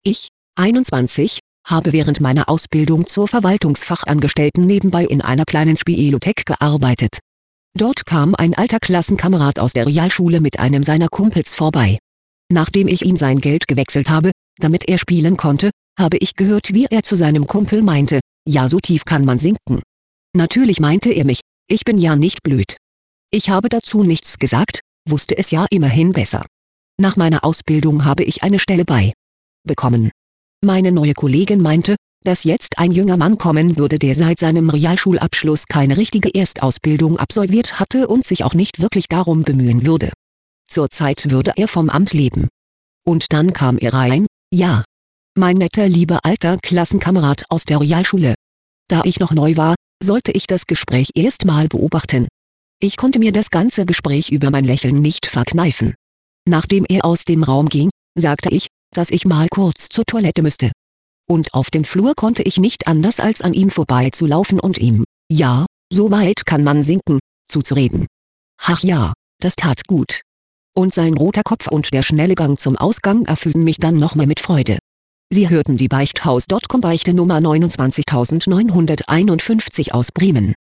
Ich, 21, habe während meiner Ausbildung zur Verwaltungsfachangestellten nebenbei in einer kleinen Spielothek gearbeitet. Dort kam ein alter Klassenkamerad aus der Realschule mit einem seiner Kumpels vorbei. Nachdem ich ihm sein Geld gewechselt habe, damit er spielen konnte, habe ich gehört, wie er zu seinem Kumpel meinte: „Ja, so tief kann man sinken." Natürlich meinte er mich, ich bin ja nicht blöd. Ich habe dazu nichts gesagt, wusste es ja immerhin besser. Nach meiner Ausbildung habe ich eine Stelle bekommen. Meine neue Kollegin meinte, dass jetzt ein junger Mann kommen würde, der seit seinem Realschulabschluss keine richtige Erstausbildung absolviert hatte und sich auch nicht wirklich darum bemühen würde. Zurzeit würde er vom Amt leben. Und dann kam er rein, ja. Mein netter lieber alter Klassenkamerad aus der Realschule. Da ich noch neu war, sollte ich das Gespräch erst mal beobachten. Ich konnte mir das ganze Gespräch über mein Lächeln nicht verkneifen. Nachdem er aus dem Raum ging, sagte ich, dass ich mal kurz zur Toilette müsste. Und auf dem Flur konnte ich nicht anders als an ihm vorbeizulaufen und ihm, „Ja, so weit kann man sinken", zuzureden. Ach ja, das tat gut. Und sein roter Kopf und der schnelle Gang zum Ausgang erfüllten mich dann noch mehr mit Freude. Sie hörten die Beichthaus.com Beichte Nummer 29951 aus Bremen.